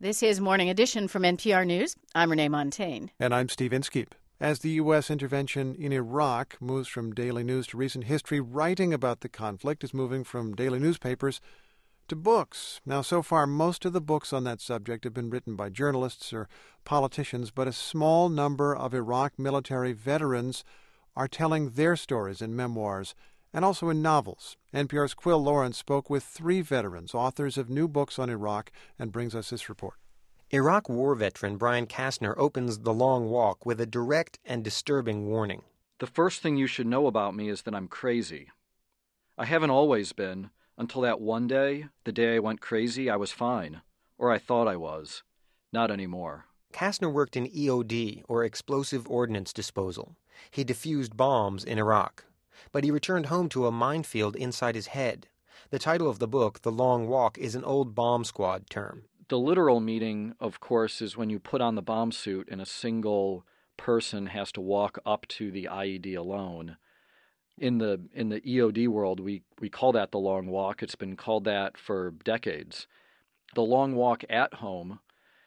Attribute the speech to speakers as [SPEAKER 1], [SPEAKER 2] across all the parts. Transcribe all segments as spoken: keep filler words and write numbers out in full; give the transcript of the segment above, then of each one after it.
[SPEAKER 1] This is Morning Edition from N P R News. I'm Renee Montaigne.
[SPEAKER 2] And I'm Steve Inskeep. As the U S intervention in Iraq moves from daily news to recent history, writing about the conflict is moving from daily newspapers to books. Now, so far, most of the books on that subject have been written by journalists or politicians, but a small number of Iraq military veterans are telling their stories in memoirs and also in novels. N P R's Quill Lawrence spoke with three veterans, authors of new books on Iraq, and brings us this report.
[SPEAKER 3] Iraq war veteran Brian Kastner opens The Long Walk with a direct and disturbing warning.
[SPEAKER 4] The first thing you should know about me is that I'm crazy. I haven't always been. Until that one day, the day I went crazy, I was fine. Or I thought I was. Not anymore.
[SPEAKER 3] Kastner worked in E O D, or explosive ordnance disposal. He defused bombs in Iraq. But he returned home to a minefield inside his head. The title of the book, The Long Walk, is an old bomb squad term.
[SPEAKER 4] The literal meaning, of course, is when you put on the bomb suit and a single person has to walk up to the I E D alone. In the in the E O D world, we, we call that the long walk. It's been called that for decades. The long walk at home,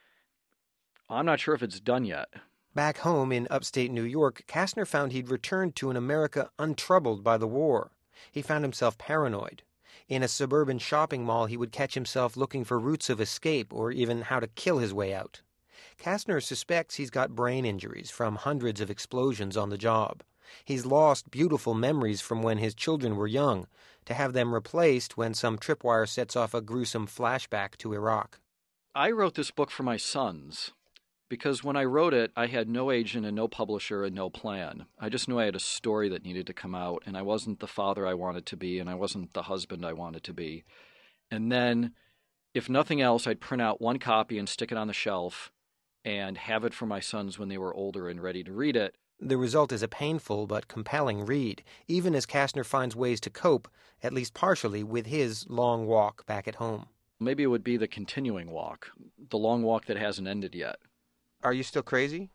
[SPEAKER 4] I'm not sure if it's done yet.
[SPEAKER 3] Back home in upstate New York, Kastner found he'd returned to an America untroubled by the war. He found himself paranoid. In a suburban shopping mall, he would catch himself looking for routes of escape or even how to kill his way out. Kastner suspects he's got brain injuries from hundreds of explosions on the job. He's lost beautiful memories from when his children were young, to have them replaced when some tripwire sets off a gruesome flashback to Iraq.
[SPEAKER 4] I wrote this book for my sons, because when I wrote it, I had no agent and no publisher and no plan. I just knew I had a story that needed to come out, and I wasn't the father I wanted to be, and I wasn't the husband I wanted to be. And then, if nothing else, I'd print out one copy and stick it on the shelf and have it for my sons when they were older and ready to read it.
[SPEAKER 3] The result is a painful but compelling read, even as Kastner finds ways to cope, at least partially, with his long walk back at home.
[SPEAKER 4] Maybe it would be the continuing walk, the long walk that hasn't ended yet.
[SPEAKER 3] Are you still crazy?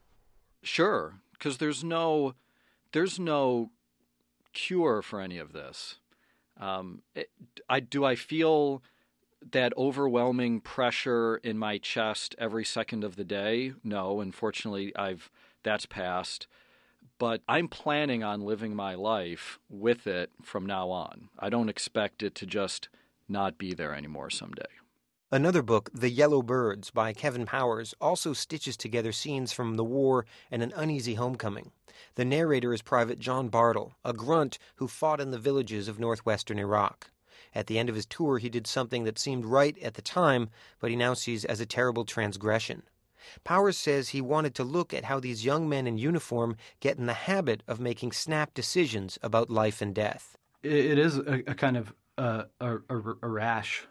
[SPEAKER 4] Sure, because there's no, there's no cure for any of this. Um, it, I do I feel that overwhelming pressure in my chest every second of the day? No, unfortunately, I've that's passed. But I'm planning on living my life with it from now on. I don't expect it to just not be there anymore someday.
[SPEAKER 3] Another book, The Yellow Birds, by Kevin Powers, also stitches together scenes from the war and an uneasy homecoming. The narrator is Private John Bartle, a grunt who fought in the villages of northwestern Iraq. At the end of his tour, he did something that seemed right at the time, but he now sees as a terrible transgression. Powers says he wanted to look at how these young men in uniform get in the habit of making snap decisions about life and death.
[SPEAKER 5] It is a, a kind of uh, a, a, a rash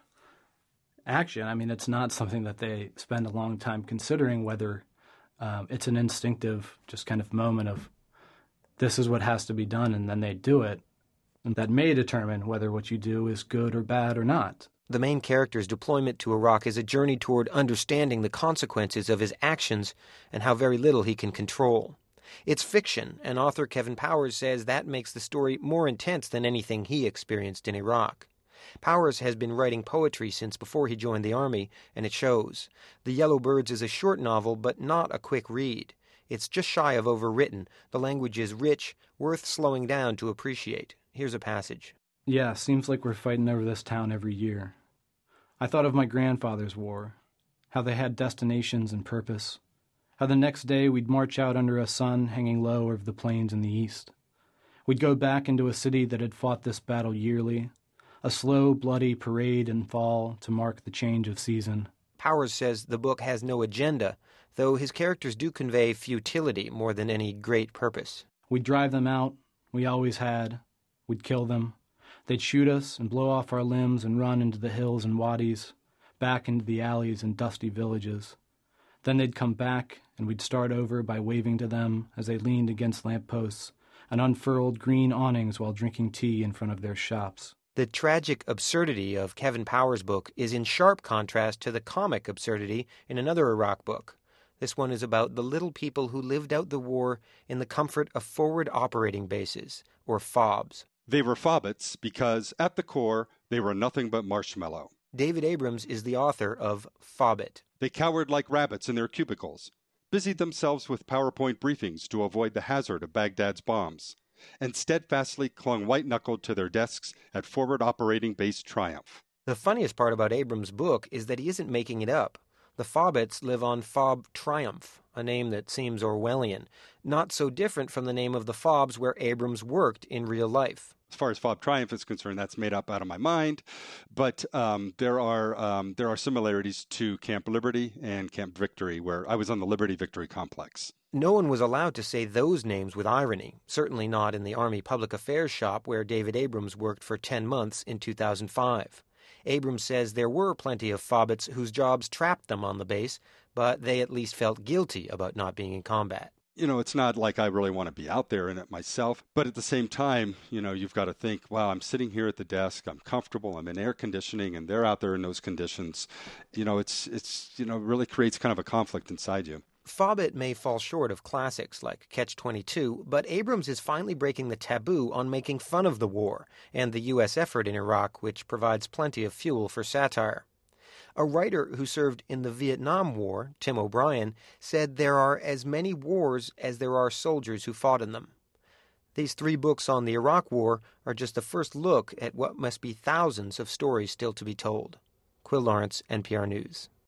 [SPEAKER 5] action. I mean, it's not something that they spend a long time considering, whether um, it's an instinctive just kind of moment of this is what has to be done, and then they do it. And that may determine whether what you do is good or bad or not.
[SPEAKER 3] The main character's deployment to Iraq is a journey toward understanding the consequences of his actions and how very little he can control. It's fiction, and author Kevin Powers says that makes the story more intense than anything he experienced in Iraq. Powers has been writing poetry since before he joined the Army, and it shows. The Yellow Birds is a short novel, but not a quick read. It's just shy of overwritten. The language is rich, worth slowing down to appreciate. Here's a passage.
[SPEAKER 5] Yeah, seems like we're fighting over this town every year. I thought of my grandfather's war, how they had destinations and purpose, how the next day we'd march out under a sun hanging low over the plains in the east. We'd go back into a city that had fought this battle yearly, a slow, bloody parade in fall to mark the change of season.
[SPEAKER 3] Powers says the book has no agenda, though his characters do convey futility more than any great purpose.
[SPEAKER 5] We'd drive them out, we always had. We'd kill them. They'd shoot us and blow off our limbs and run into the hills and wadis, back into the alleys and dusty villages. Then they'd come back, and we'd start over by waving to them as they leaned against lampposts and unfurled green awnings while drinking tea in front of their shops.
[SPEAKER 3] The tragic absurdity of Kevin Powers' book is in sharp contrast to the comic absurdity in another Iraq book. This one is about the little people who lived out the war in the comfort of forward operating bases, or FOBs.
[SPEAKER 6] They were FOBITs because, at the core, they were nothing but marshmallow.
[SPEAKER 3] David Abrams is the author of Fobbit.
[SPEAKER 6] They cowered like rabbits in their cubicles, busied themselves with PowerPoint briefings to avoid the hazard of Baghdad's bombs, and steadfastly clung white-knuckled to their desks at Forward Operating Base Triumph.
[SPEAKER 3] The funniest part about Abrams' book is that he isn't making it up. The Fobbits live on Fob Triumph, a name that seems Orwellian, not so different from the name of the Fobs where Abrams worked in real life.
[SPEAKER 6] As far as Fob Triumph is concerned, that's made up out of my mind. But um, there are um, there are similarities to Camp Liberty and Camp Victory, where I was on the Liberty Victory complex.
[SPEAKER 3] No one was allowed to say those names with irony, certainly not in the Army Public Affairs shop where David Abrams worked for ten months in two thousand five. Abrams says there were plenty of Fobbits whose jobs trapped them on the base, but they at least felt guilty about not being in combat.
[SPEAKER 6] You know, it's not like I really want to be out there in it myself, but at the same time, you know, you've got to think, wow, I'm sitting here at the desk, I'm comfortable, I'm in air conditioning, and they're out there in those conditions. You know, it's, it's you know, really creates kind of a conflict inside you.
[SPEAKER 3] Fobbit may fall short of classics like Catch twenty-two, but Abrams is finally breaking the taboo on making fun of the war and the U S effort in Iraq, which provides plenty of fuel for satire. A writer who served in the Vietnam War, Tim O'Brien, said there are as many wars as there are soldiers who fought in them. These three books on the Iraq War are just the first look at what must be thousands of stories still to be told. Quill Lawrence, N P R News.